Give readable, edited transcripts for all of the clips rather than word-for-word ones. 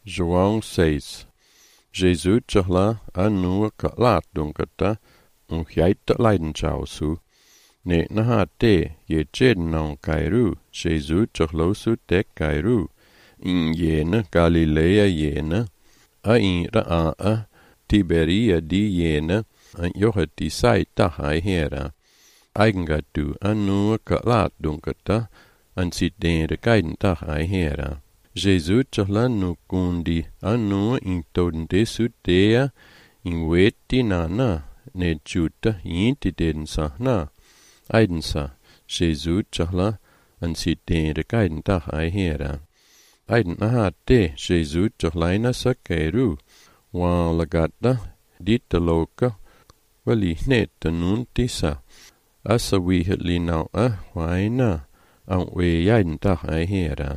João 6. Jesus la anu ka laat dunkata jaita leidenschausu. Ne naha te je jen non kairu, Jesus losu te kairu. In jene Galilea jene, a in raa Tiberia di jene, an joheti saita hai hera. Eigengatu anu ka laat dunkata, an sit de kaidenta hai hera. Jesus la nu kundi anu in tonde sudea in weti nana ne juta inti densa na. Eidensa, Jesus la an sit de kaidenta hai hera. Eiden ahate Jesus laina sakeru, wa lagata dita loka, wali neta nuntisa. Asa wihetli nau waina, an we jaidenta hai hera.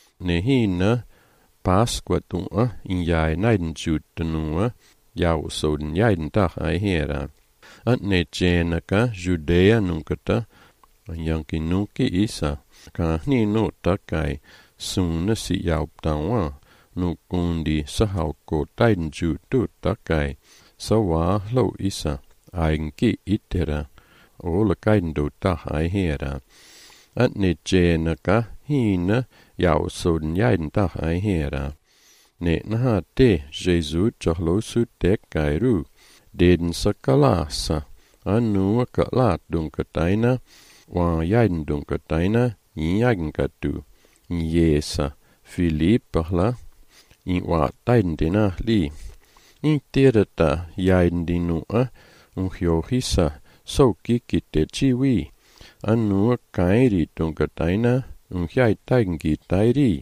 Nehina Pasqua tunga in jai naiden jutanua, jau soden jaidenta hai hera. Ant ne jenaka Judea nunkata, an yanki nunki isa, ka ni no takai, Suna si yaup tawa, nu kundi sahauko taiden jutu takai, sawa lo isa, aigenki itera, ola kaiden do tahai hera. At ne jenaka hina jau soden jaiden tahai hera. Ne naha te Jesus losu te kairu, deden sakalasa, anu kalat dunkataina, wa jaiden dunkataina, jagenkatu. Jesa, Filipperla, in wa taidendina li. In terata jaidendinua, johisa, so kikite chiwi. Anu kairi tunkataina, jai taigenki tairi.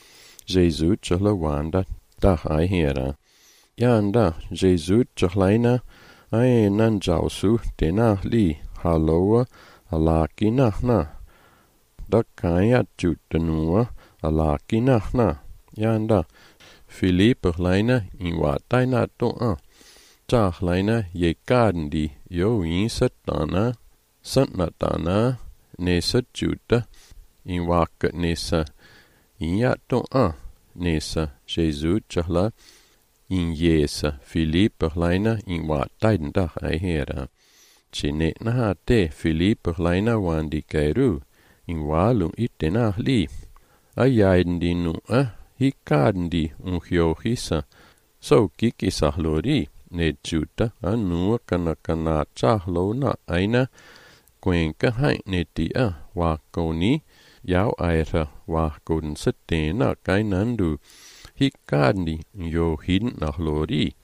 Jesus la wanda, tahai hera. Yanda, Jesus laina, ae nan jausu, tena li, haloa, alaki na. Da kaya jutanua alaki na. Yanda Filipper leina in wataina toa. Tach leina je kadandi jo in satana. Santnatana nesa juta in wakat nesa. In ya toa nesa Jesus chahla in jesa Filipper leina in watainda hai hera. Chine naha te Filipper leina wandi kairu. In walum itena li. Ajaiden nu hikadandi johisa. So kikisa lori. Ne juta anu kana chahlo na aina. Kwenka hai ne tia wakoni. Jau aira wakon setena kainandu. Hikadandi johin na lori.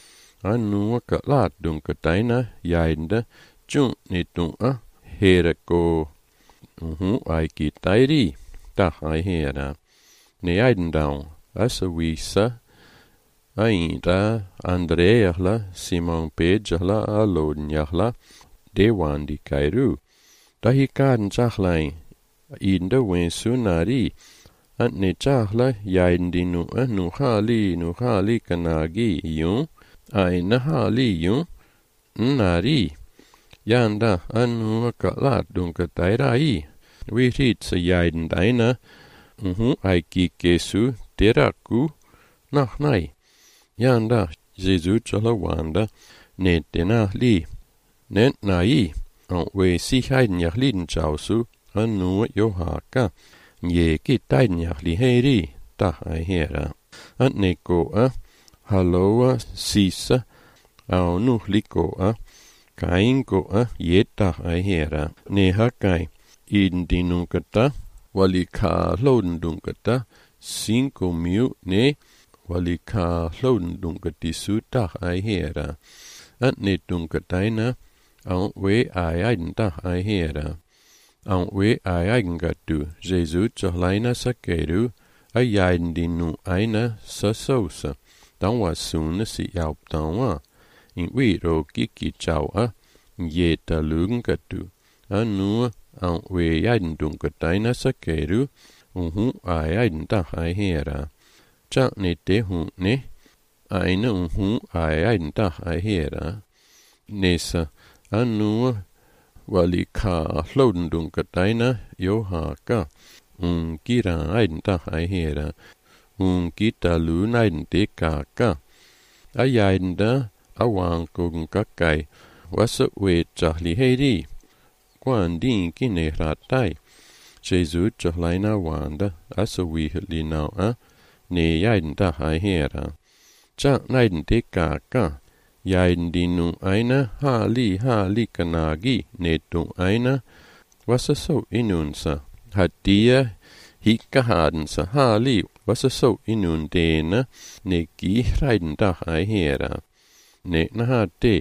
Anu kalat dunkataina jaida. Jun ne tunga herako. Aiki tairi, tahai hera. Ne aidendau, asa wisa, aida, Andreahla, Simon Pejahla, Alodnyahla, dewandi kairu. Dahi kaden chahlai, inda wensu nari, ant ne chahla, yaidendinu, nuhali kanagi yun, aina hali yun, nari. Yanda anu kalat dunkatairai. Wirit sa jaiden daina. Aiki kesu teraku nahnai. Yanda Jesus wanda netena li. Net nai. We si jaiden jahlin chausu. Anu johaka. Ye kitaiden jahli heri. Tahai hera. Ant neko haloa sisa. Au nuhliko Kainko jeta ai hera. Ne hakai idendinunkata. Walika lodendunkata. 5,000 ne. Walika lodendunkati suta ai hera. Ant ne dunkataina. Au we aidenta ai hera. Au we aigengatu. Jesus laina sakeru. Aidendinu aina sasosa. Tanwa suna si yaup tanwa. In wiro kiki chau jeta lungatu. Anu we jaidendungataina sakeru. Aidenta hai hera. Cha ne te ne. Aina aidenta hai hera. Nesa anu walika lodendungataina johaka. Kira aidenta hai hera. kita lu näiden tekaka. Ajainda awang kung kakai wasa wejahli heidi. Quan din kine ratai. Jesus jahlaina wanda asa wihli nau ne jainda hai hera. Ja näiden tekaka. Jain dinu aina hali kanagi netu aina wasa so inunsa. Hatia hikkahadensa hali wasa so inun dena ne gihraiden da ai hera. Ne nahate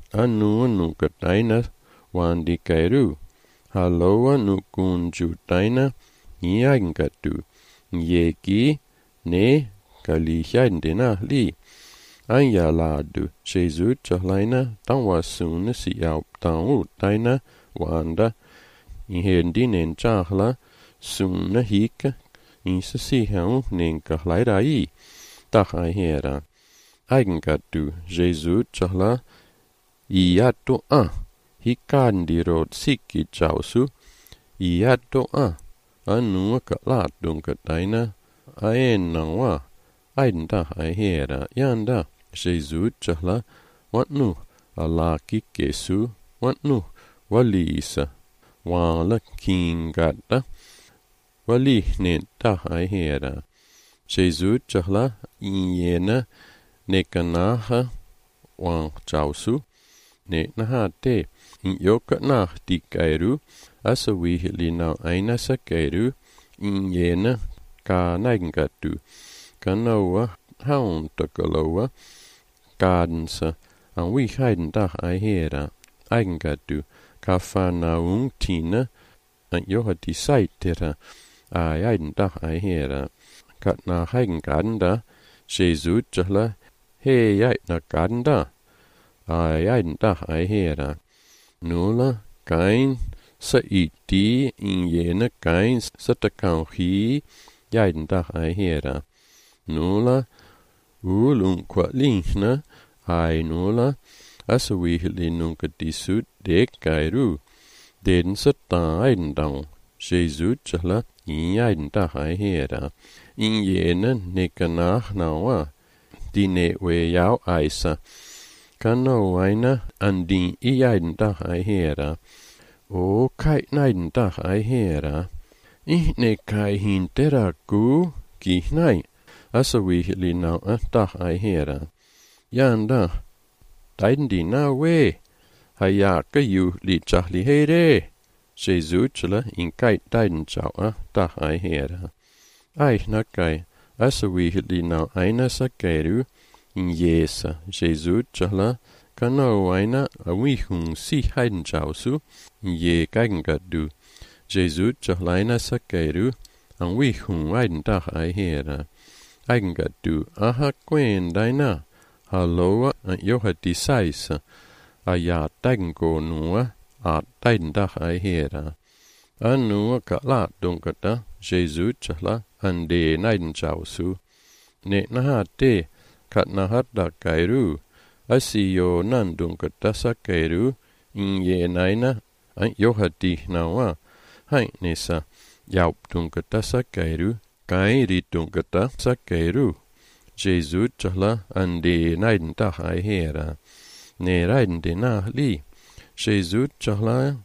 anu kataina wandi kairu. Haloa nukunju taina niangatu. Yeki ne kalihain dena li. Anja ladu Jesus jahlaina tawasuna siau tau taina wanda. Ihendinen jahla sunna hika isa sihau nenka lairai tahai hera. Eigengatu Jesus jahla iatu hikandirot sikki jausu iatu anu kaladung kataina aennawa aida hai hera yanda Jesus jahla watnu alaki kesu watnu walisa wala kingata wali neta hai hera. Jesus jahla iena nekanaha wang jausu ne nahate yoka nah dikairu asa wihli nau aina sakairu iena ka naingatu kanawa hauntakalowa kadensa an wihaiden da hai hera eigengatu Kafarnaum tina an johati saitera ajaiden da ai hera. Katna heigenganda Jesus jahla he jaitna ganda ajaiden da ai hera. Nula kain sa iti in jena kain satakau hi jaiden da ai hera. Nula ulun kwa linkna ai nula asa wihli nunca disut dekairu. Den sata aindang. Jesus jahla iainda hai hera. In jena nekanah nawa. Dine we yau aisa. Kano aina andin iainda hai hera. O kai nainda hai hera. Ihne kai hintera ku kihnai. Asa wihli nau da hai hera. Yanda. Daiden na we. Hayaka yu li jahli here. Jesus jala in kai daiden jau da hai hera. Ai nakai asa wihli nau aina sakairu in yesa. Jesus jala kano aina awihung si haiden jausu in ye gaingadu. Jesus jala aina sakairu an wihung aiden da hai hera. Aingadu aha quen daina. Halloa johati saisa aja tango nua tainda ai hera. Anua ka la dunkata Jesus jahla ande naiden jausu. Ne nahate kat nahata kairu asiyo nan dunkata sakairu in ye naina johati nawa hai nesa yaup dunkata sakairu kairi dunkata sakairu. Jesus jahla ande naiden da hai hera. Ne raiden de na li. Jesus jahla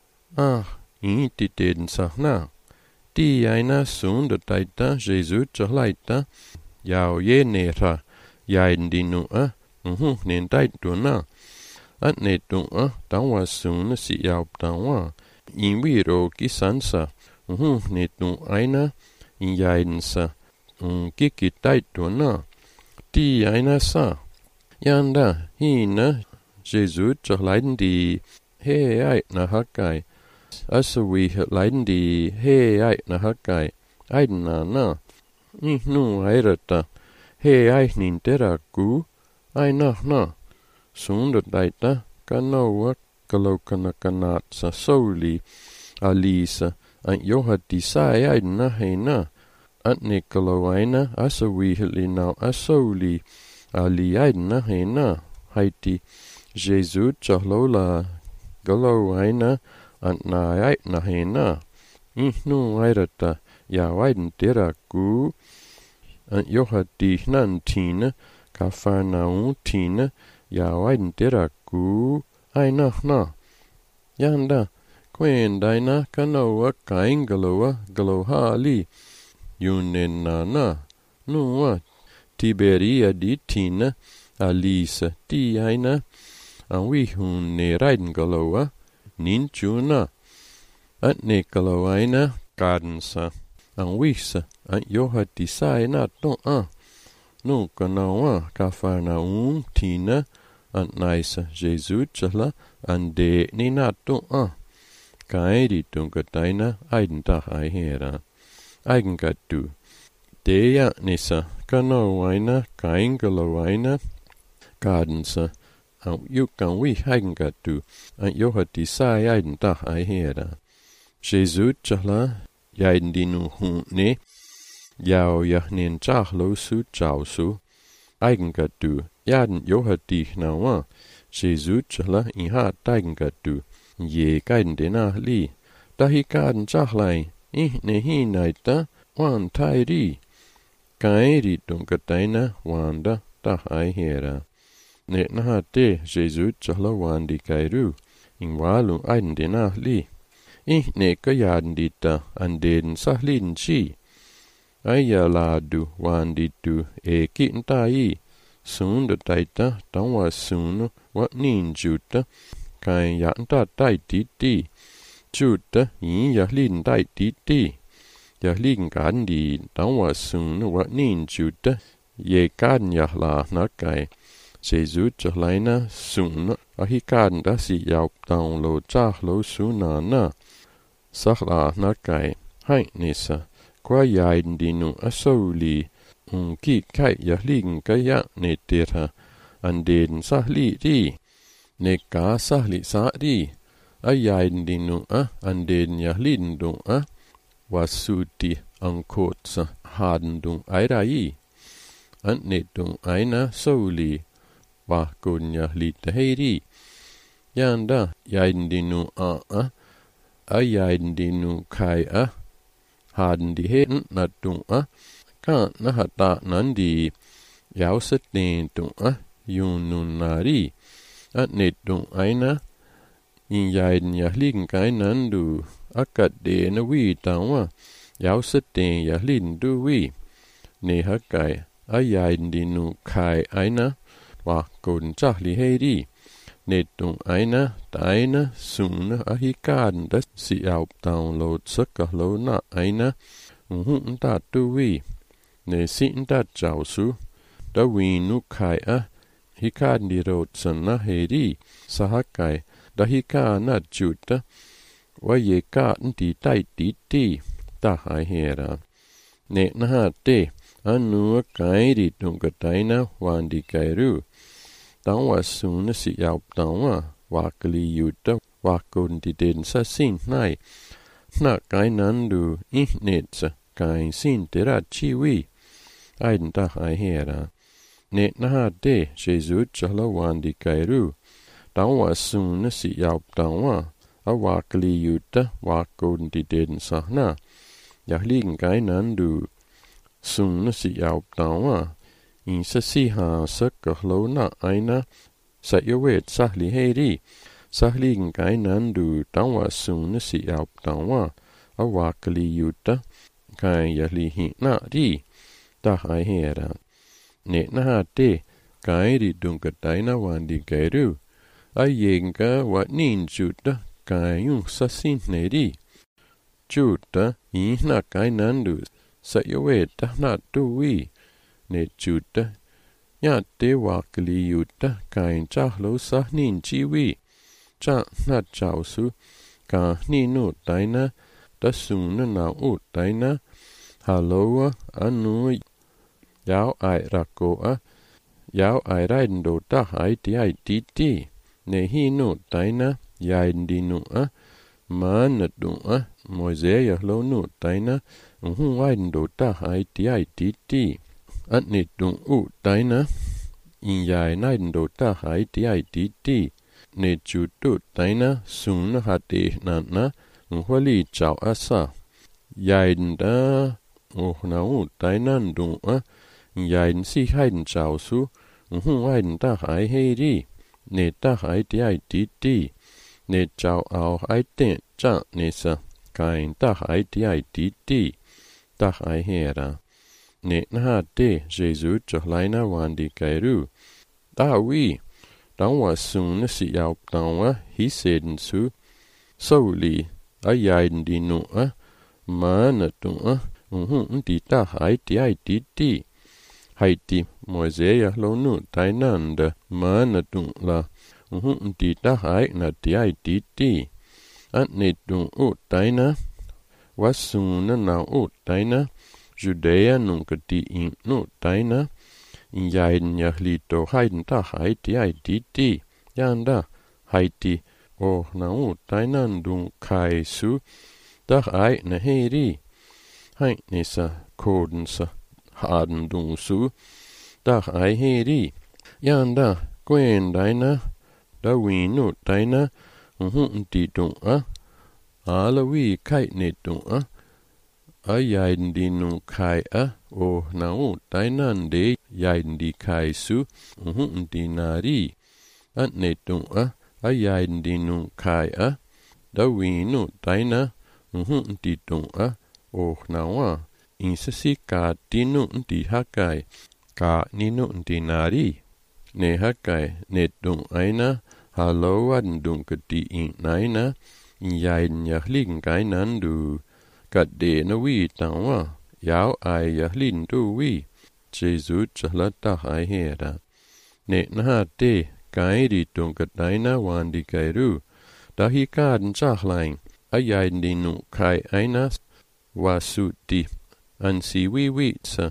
iti den sahna. Di aina sunda taita Jesus jahlaita. Yau ye nera. Yaiden dinu nen taitu na. At netu tawa sunda si yau tawa. In wiro kisansa. Netu aina in yaiden sa. Kiki taitu na. Di aina sa. Yanda hina Jesus jahleiden di he ai na hakai. Asa we leiden di he ai na hakai. Aiden na. Nu airata. He ai nintera ku. Ai na. Sunda daita kanawa kalau kanat sa soli. Alisa. An johati sai aiden na he na. At ne kalau aina asa we now asoli. Ali aina hena haiti Jesus jahlola galo aina antna aina hena ihnu airata ya waiden tera ku an johati nan tina Kafarnaum tina yawain teraku aina na yanda Quendaina kanoa kaingaloa galohali Yunenana Nua Tiberia ditina Alisa tiaina An wihunne raidengaloa Ninchuna At nekaloaina Gardensa An wisa An johatisaina to No kanawa Kafarnaum tina An naisa Jesuchala An de ninato Kairi tunkataina Aidentah aihera Eigengatu Dea nisa Kanoaina Kaingaloaina Gardensa An yukan wi eigengatu An johatisai Aidentah aihera Jesuchala Jaidendinu hunne Jau jahnen chahlo su chausu Eigengatu Jaden johatihnawa Jesuchala iha eigengatu Ye gaidendena li Dahi gaden chahlai Ihne hinaita wan tairi Kairi tunkataina wanda tah aihera Ne nahate Jesuchala wandi kairu In walu aidendena li Ihne kajadendita Anden sahlin chi Ayaladu wanditu kintai Sunda taita Tawa sunu Wat ninjuta Kai yanta tai titi Juta yin yahlin tai titi Yahlin gandi Tawa sunu Wat ninjuta Ye gan yahla nakai Jesuchala sunu Ahikan dasi yauk taun lo chah lo sunana Sahla nakai Hai nisa Qua jaidendinu asoli Ki kai yahlin kaya netera Anden sahli di Neka sahli sahdi Jaidendinu anden yahlindung Wasuti angkotsa hadendung airai Annedung aina soli Wahkun yahlita heiri Yanda jaidendinu Jaidendinu kai Haden die heden natung Kan nahata nandi Jauset nentung Yunun nari Annedung aina In jaiden jahlin kainandu Akat dena wi tawa Jauset den jahlin du wi Ne hakai Jaidendinu kai aina Wahkun chahli heiri Nedung aina Taina suna ahikaden Das si aup download Sakahlo na aina Hun dat du wi Ne sin dat jausu Da winu kai Hikaden di rotsan na heiri Sahakai Da hikana juta Wa ye kaden di tai di Da aihera Ne nahate Anua kairi tunkataina Wandi kairu Tawa suna si aup tawa Wakali yuta Wakun di den sa sin nai Na kainandu Ihnetsa Kain sin tera chiwi Aidentah aihera Ne nahate Jesuchala wandi kairu Tawa suna si aup tawa Wakali yuta Wakun di den sa na Yahlin kainandu Suna si aup tawa In sa siha sakahlo na aina Sa yowet sahli heiri Sahlin kainandu Tawa suna si aup tawa Wakali yuta Kai yahlihi na ri Dah aihera Ne nahate Kairi dunkataina wandi kairu Ayenga wat ninjuta Kayung sasin neri Juta ihna kainandu Sa yoweta na tuwi Ne juta Nyate wakali yuta Kain chahlo sah ninjiwi Cha na chausu Ka ninu taina Da suna na taina Haloa anu Yau ai rakoa Yau ai raidendo da ai ti Ne hinu taina Jaidendinu Manadu Moisea lo nu taina Raidendo da ai ti Annedung taina In jai naidendo da ai ti Ne jutu taina Suna hate nana Wali chau asa Jaidenda na tainandung yain si hain chao su, hain ta hai hei ri, ne ta hai ti ai ti ti, ne chao ao hai ten cha ne sa, kain ta hai ti ai ti ti, ta hai hei ra. Ne na ha te, Jesu cho lai na wan di kai ru, ta wi, tang wa sung na si yao tang wa, hi sen su, sau li, a yain di nu a, ma na tu a, ti ta hai ti ai ti ti, hai ti mo ze ya lo nu tai nan de ma na tu la, ti ta hai na ti ai ti ti, a ne tu u tai na, wa sung na u tai na, Judea nung ka ti in nu tai na, yain ya li to hai ta hai ti ai ti ti, yan da, hai ti, o na u tai nan dung kai su, ta hai na hei ri, hai ni sa, koden sa, haden dung su, ta hai hei ri, yan da, quen dai na, da win nu tai na, ti dung a, ala wi kai ne dung a, a yain di nu kai a, o na u tai nan de, yain di kai su, di na ri, a ne dung a yain di nu kai a, da win nu tai na, di dung a, o na wa, in sa si ka di nu di hakai, ka ni nu di na ri, ne hakai, ne dung ai na, halo wan dung ka di in nai na, yain ya ling kai nan du, ka de na wi tang wa, yao ai ya lin du wi, Jesu cha la ta hai he ra. Ne na ha te, kai di dung ka dai na wan di kai ru, da hi ka den cha hlaing, a yain di nu kai ai na, wa su di, an si wi sa,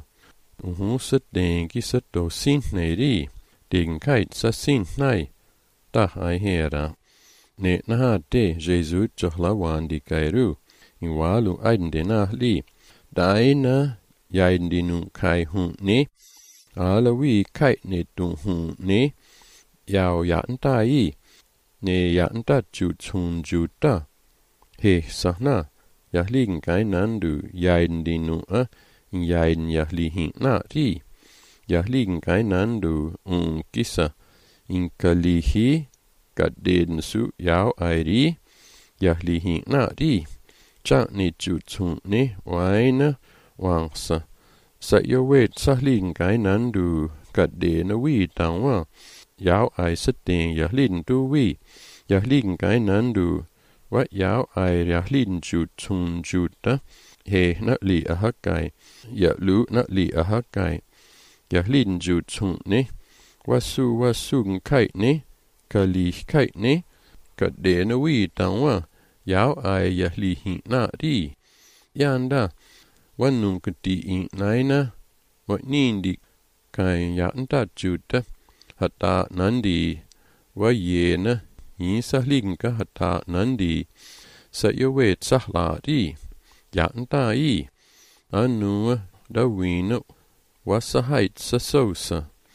sa den ki sa to sin nei ri, ding kai sa sin nai, ta hai he ra. Ne na ha te, Jesu cha la wan di kai ru, in walu aiden de na li, dai na, yain di nu kai hun ne, ala wi kai ne tung hun ne, yao yan ta yi, ne yan ta ju chung ju ta, he sa na, ya ling kai nan du, yain di nu a, yain ya li hin na ri, ya ling kai nan du, kisa, in ka li hi, ka den su yao ai ri, ya li hin na ri, cha ni ju chung ne, wai na, wang sa, sa yo wet sa ling kai nan du, ka de na wi tang wa, yao ai sa ten ya lin du wi, ya ling kai nan du, wa yao ai ya lin ju chung ju ta, he na li a ha kai, ya lu na li a ha kai, ya lin ju chung ne, wa su kai ne, ka li kai ne, ka de na wi tang wa, yao ai ya li hin na ri, yan da, wan nung ka ti in nai na, wa nin di, kai ya ta ju ta, hata nan di, wa ye na, yin sa ling ka hata nan di, sa yo wet sa la ri, ya ta yi, anu da win wa sa hait sa so sa,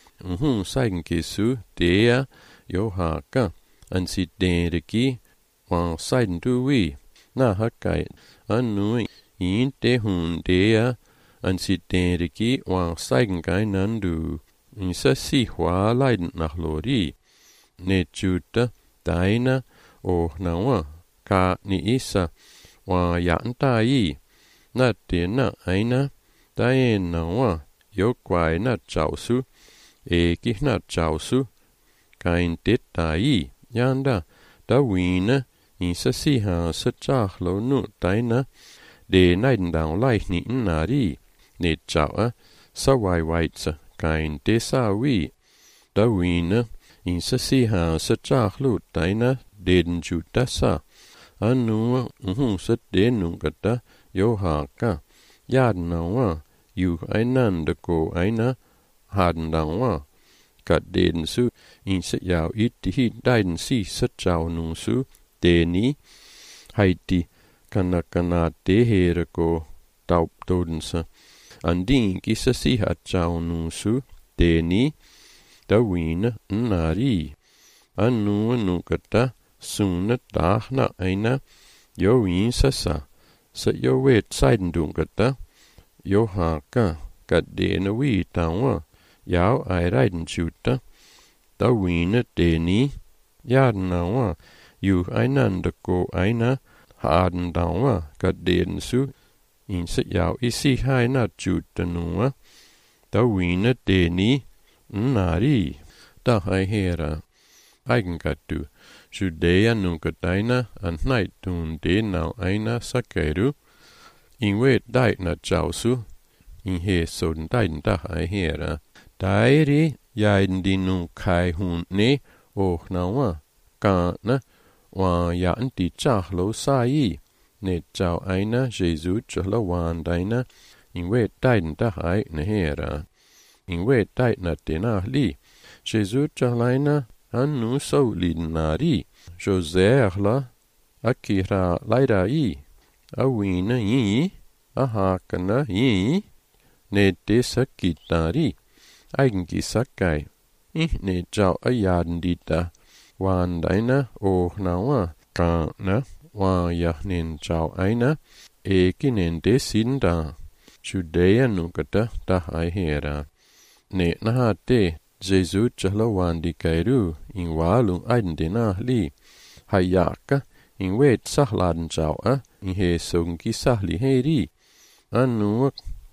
sa in ke su, de ya, yo ha ka, an si den de ki, wang sai du wi, na ha kai, anu yin te hun de ya, an si den de ki, wang sai kai nan du, in sa si hua lai na lo ri, ne ju ta, dai na, o na wa, ka ni isa, wa yan ta yi, na te na ai na, dai na wa, yo kwai na chao su, e ki na chao su, kain te ta yi, yan da win na, in sa si ha sa cha lo nu tai na, de nai dang lai ni na ri, ne chao a, sa wai sa, kain te sa wi, da win na, in sa si ha sa cha lo tai na, den ju ta sa, anu sa de nu ka ta, yo ha ka, yad na wa, yu ai nan da ko ai na, haden dang wa, ka den su, in sa yao it hi dain si sa chao nung su, de ni, hai ti, kana te he ra ko, taup toden sa, an din ki sa si ha chao nung su, de ni, da win na ri, anu ka ta, sun na ta na ai na, yo win sa yo wet saiden dung ka ta, yo ha ka, Gadena vi dawa, yav ejrejden tjuta, da wine deni, yardenawa, ju einanda go eina, harden dawa, gadeden su, inse yav isi haina tjuta nua, da wine deni, nari, da hai hera. Eigengattu, Judea nungadina, and night dun de now aina sakeru, in wet died na jausu, in he soden died da hai hera. Dairi, jaiden di nun kai hun ne, och nawa, kana, wa yan di chahlo sai, ne jau aina, Jesu chahlo wan daina, in wet died da hai na hera. In wet died na dena li, Jesu chahlaina, Annu solinari, Joserla, Akira Laidai, Awina yi, Ahakana yi, Ne desakitari, Eigengi sakai, ne jau ayadendita, Wandaina o nawa, Kana, wa yahnin jau aina, Ekinen desinda, Judea nukata da hera. Ne nahate, Jesu chahla di kairu, in walung aiden dena li, hayaka, in wet sahladen jaua, in he sungi sahli heri, anu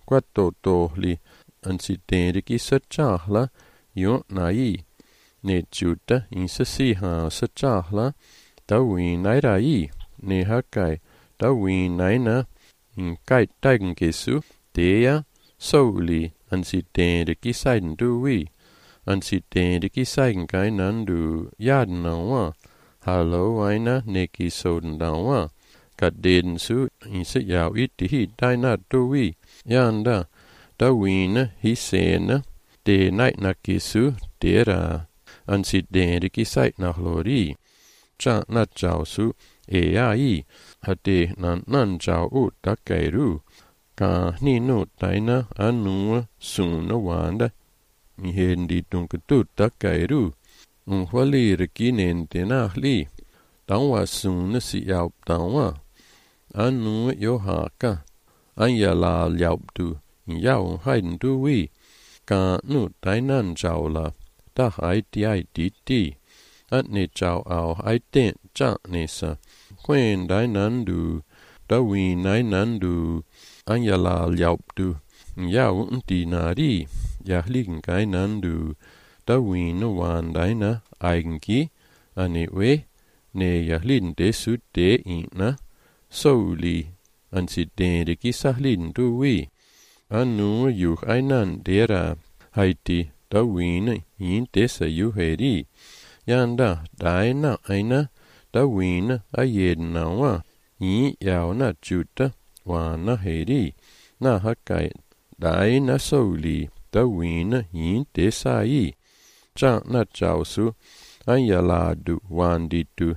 quato li, ansitende ki sa chahla, yon nai, ne juta in sa siha sa chahla, da win nairai, ne hakai, da win naina, in kai taigen kesu, dea, soli, ansitende ki saiden duwi, ansitende ki saigen kai nandu yadenawa, hallo aina neki soden dawa, gadeden su inse yaw iti daina duwi, yanda, da wina hisena, de naitna kisu, dera, ansitende ki saitna hlori, cha na jaw su, ai, hade nan jaw ut da kairu, ka ni no daina anua suna wanda, Hendi dunkatut da kairu, wali rekinen denahli, dawa sunna si yaub dawa, anu yohaka, anyala yaubdu, yaw haiden duwi, ka nu dainan jawla, da haiti aititi, atne jaw au aiten ja nesa, quen dainandu, da win nainandu, anyala yaubdu, yaw dinari, Jahligen kainandu, da wina wan daina, eigengi, ane we, ne jahlin desu de ina, soli, ansitende ki sahlin du we, anu yuh ainan dera, haiti, da wina in desa yuheri, yanda, daina aina, da wina ayednawa, in yaw na juta, wana heri, na hakai, daina soli, da wina in desai, cha na jausu, anyaladu wanditu,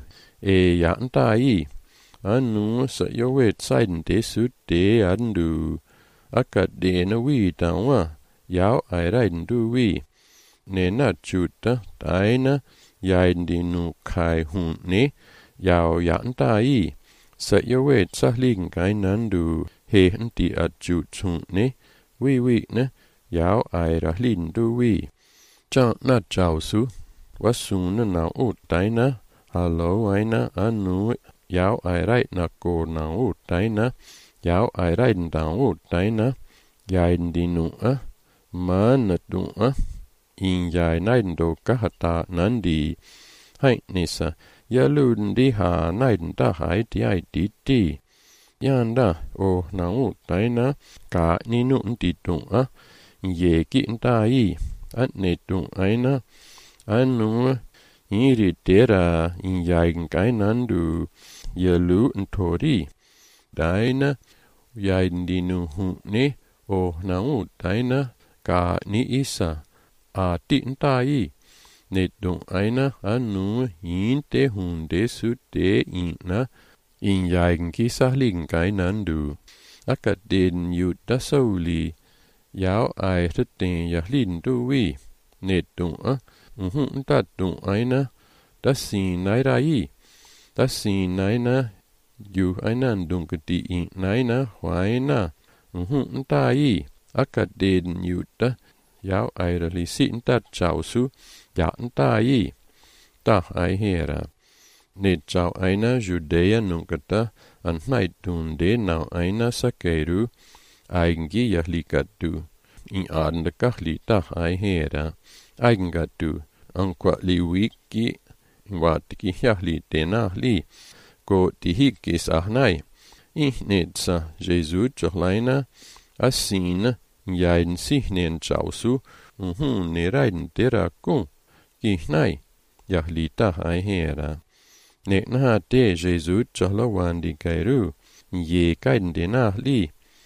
yantai, anu sa yowet saiden desu de andu, akadena wi dawa, yaw airaiden du wi, ne na juta, daina, yaidinu kai hun ne, yaw yantai, sa yowet sahligen kainandu, he henti adjut hun ne, wi ne, yaw aira lin du wi. Cha na jausu, wasuna na ut daina, hallo aina anu, yaw airait na go na ut daina, yaw airait na ut daina, yain dinu mana du in yai naiden do kahata nandi, hai nisa, yaluden di ha naiden da hai di ai di, yanda o na ut daina, ka ninu di du ye ki dai, atne du aina, anu, iri dera, in jaigen kainandu, yalu ntori, daina, jaiden dinu hunne, o nau daina, ka ni isa, a din dai, ne du aina, anu, in de hunde su de ina, in jaigen kisahligen kainandu, akaden yu da soli, yaw ai ritten jahlin du wi, ne du da du aina, da sin nairai, da sin naina, ju ainan dunkati in naina, waina, dai, akadeden jutta jau airali sinta chausu janta yi ta ai hera ne chau aina Judea nunkata an naitun de nau aina sakeru aingi yahlikatu in adende kahli ta ai hera eigengatu anqua liwiki watiki yahli tenahli ko tihikis ahnai Ihnetsa Jesu tjohlaina assina jaiden sihnen chausu ne raiden teraku kihnai jahlita ai hera ne na te Jesu tjohla wandi kairu ye kaiden denahli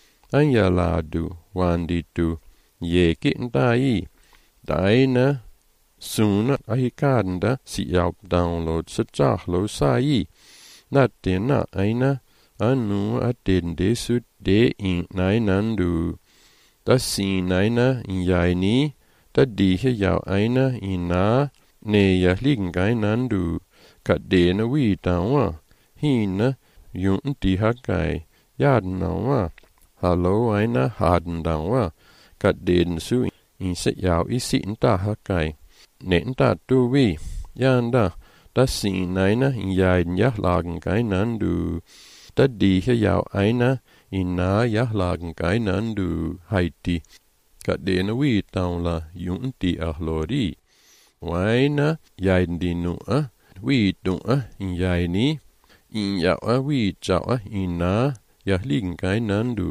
anjaladu wandi tu ye kintai daina suna ahikanda si yaub download sa chahlo sai natena aina anu atende sut de in nainandu da si naina in yaini da dihe yau aina ina ne ya liegen gainandu ka dena wi tawa hina yun di hakai yadnawa hallo aina haden dawa ka den su in se yau isi inta hakai nenta tu wi yanda da si naina in yain ya lagen gainandu da dihe yau aina ina yahlagen gainandu haiti ka dena wi taula yun di ahlori waina yain di nu'a wi du'a in yaini in ya'a wi ja'a ina yahligen gainandu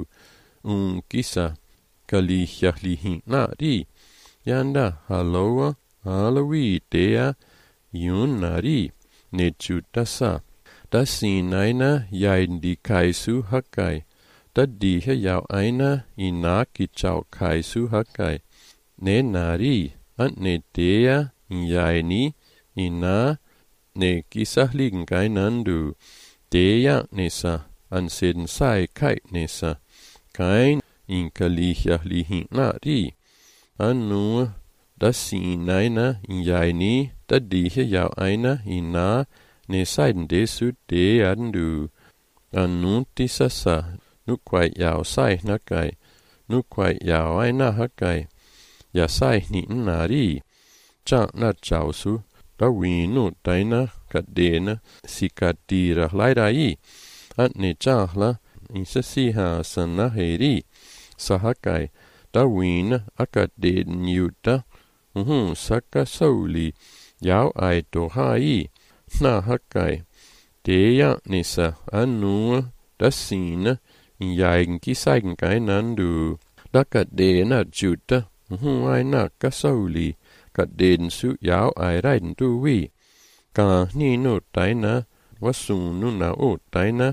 kisa kali yahlihin na di yanda haloa halawi dea yun nari nechutasa da sinaina yain di kaisu hakai da dihe yau aina ina kichau kaisu hakai ne nari an ne dea yaini ina ne kisahligen gainandu dea nesa an sen sai kai nesa kain in kalihlihin nari anu da sinaina yaini da dihe yau aina ina ne seiden desu de andu anu tisasa nu kwai yau sai nakai nu kwai yau aina hakai ya sai ni nari cha na chausu da winu taina kadena sikatira laidai an ne chahla in sasiha sanna heri sahakai da wina akaden yuta saka sauli yau ai to hai na hakai deya nisa anua da sina in yagen kisaigen gainandu da kadena juta ai na kasauli kaden su yau ai raiden tu wi ka ni no taina wasunu na o taina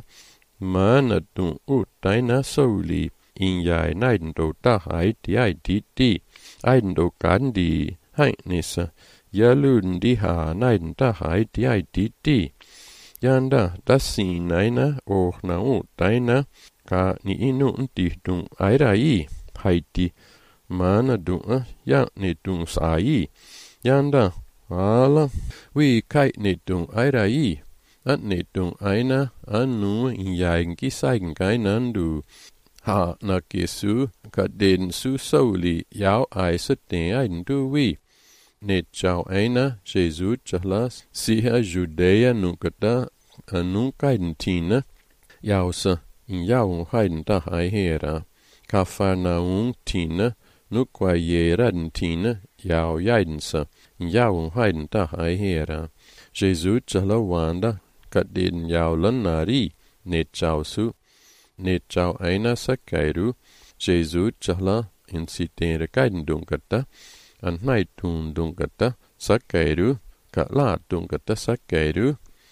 mana tu o taina sauli in yai naiden do ta hai ti ai ti aiden do kandi hai nisa yalun di ha naiden ta hai ti ai ti yanda da sinaina o na o taina ka ni inu ti tung ai rai hai ti mana du ya ne tung sai yanda ala wi kai ne tung ai rai at ne tung aina anu in yain ki saigen gainandu ha na kesu ka den su sauli yau ai se te ai du wi ne chau aina Jesu chahla siha Judea nunkata anu kaidentina yausa in yau haiden ta ai hera Kafarnaum tina nu qua yeran tina yau yaidensa in yau haiden ta ai hera Jesu chahla wanda kadden yau lanari ne chau su ne chau aina sakairu Jesu chahla in sitere kaiden dunkata an naitun dunkata sakairu ka la dunkata sakairu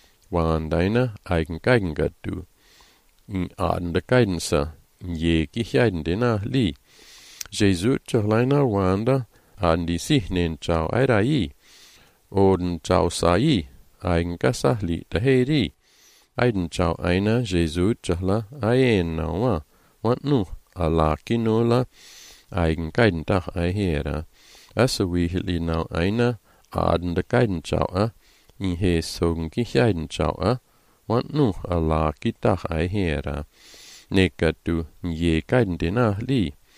wandaina eigen gatu in adende kaidensa ye kihaiden dena li Jesu chahlaina wanda andi sihnen chau airai oden chau sai eigen kasahli taheri aiden chau aina Jesu chahla aien nawa wantnu ala kinola eigen kaiden tah ai hera asa wi hili nau aina adende kaiden chau in he sogen kihaiden chau wantnu ala kitah ai hera nekatu ye kaiden dena li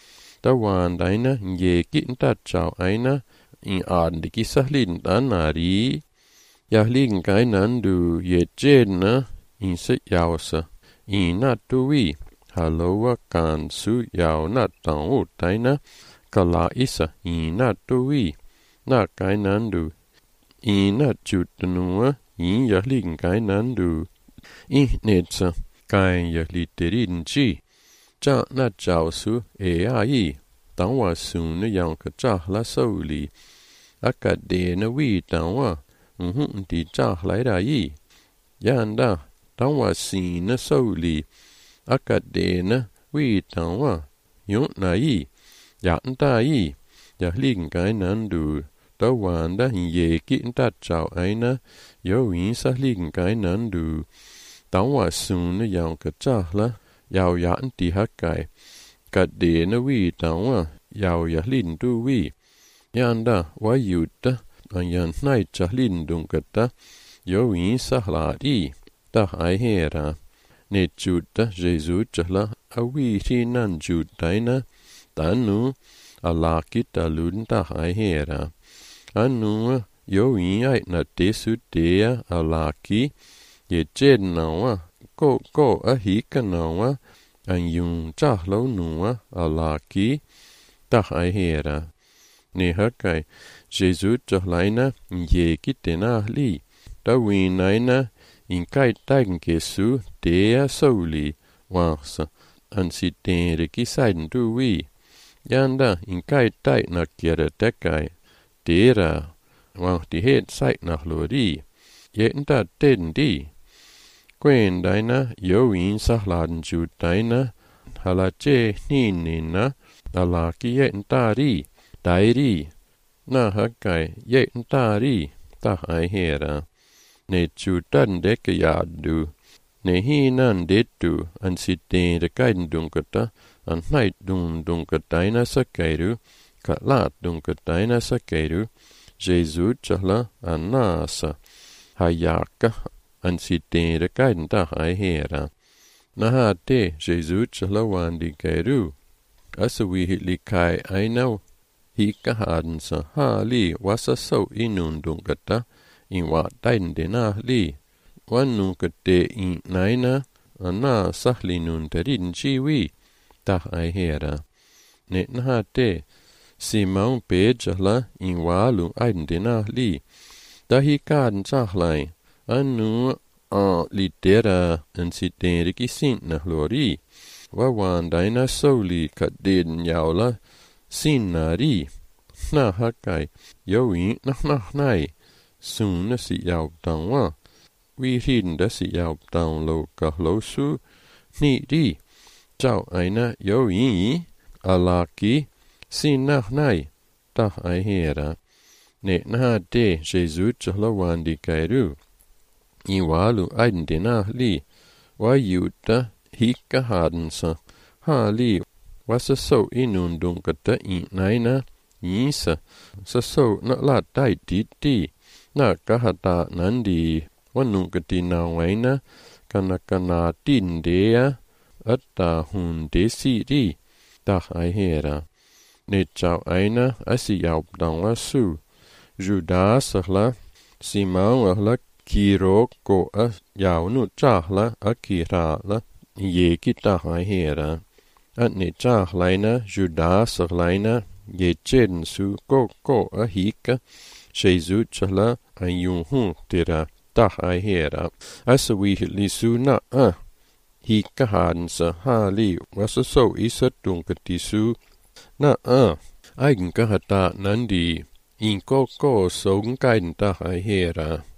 ta wan daina ye kin ta chao aina in an de kisahlin tanari ya lin kai nan du ye chen na in se yao sa in na tu wi halowa kan su yao na tang u taina kala isa in na tu wi na kai nan du in na chut nuwa in ya lin kai nan du in netsa kai ya literin chi cha na chao su e ai tang wa su ne yang ka cha la so li aka de na wi tang wa ti cha lai da yi yan da tang wa si na so li aka de na wi tang wa yun na yi yan da yi ya lin kai nan du ta wan da ye ki ta chao ai na yo yin sa lin kai nan du tang wa su ne yang ka cha la yao yan ti ha kai ka de na wi tang wa yao ya lin du wi yan da wa yu ta an yan nai cha lin dung ka ta yo yin sa la di ta hai he ra ne chu ta jesu cha la a wi ti nan chu dai na ta nu a la ki ta lun ta hai he ra an nu yo yin ai na te su te a la ki ye chen na wa ko a hi ka na wa an yung cha lo nu a la ki ta hai he ra ne ha kai jesu cha lai na ye ki te na li ta wi nai na in kai tang ke su te a so li wa sa an si te re ki sai du wi yan da in kai tai na ke ra ta kai te ra wa ti het sai na lo ri ye ta ten di quen dai na yo in sa lan chu dai na hala che ni na ta la ki ye ta ri dai ri na ha kai ye ta ri ta hai he ra ne chu tan de ke ya du ne hi nan de tu an si te de kai dung ka ta an nai dung ka dai na sa kai ru ka la dung ka dai na sa kai ru jesu cha la an na sa ha ya ka an si te de kai ta hai he ra na ha te jesu cha la wan di kai ru as we li kai ai nau hi ka han sa ha li wa sa so inun dung ka ta in wa tain de na li wan nu ka te in nai na na sa li nun te rin chi wi ta ai he ra ne na ha te simon pe cha la in wa lu ai de na li ta hi kan cha lai an nu a litera an si te ri ki sin na hlori wa wan dai na so li ka den yao la sin na ri na ha kai yo yin na nai sun na si yao tang wa wi rin da si yao tang lo ka lo su ni ri chao ai na yo yin a la ki sin na nai ta ai he ra ne na te jesu cha la wan di kai ru i wa lu ai de na li wa yu ta hi ka han sa ha li wa sa so inun dung ka ta i nai na yi sa so na la dai ti na ka ha ta nan di wa nu ka ti na wai na kana tin de ya at ta hun de si ri ta ai he ra ne chao ai na a si yao dang wa su judas la simon la ki ro ko a yao nu cha la a ki ra la ye ki ta hai he ra at ne cha lai na judas lai na ye chen su ko a hi ka jesu cha la a yu hu te ra ta hai he ra as we li su na a hi ka han sa ha li wa so i sa tung ka ti su na a ai ka ha ta nan di in ko song kai ta hai he ra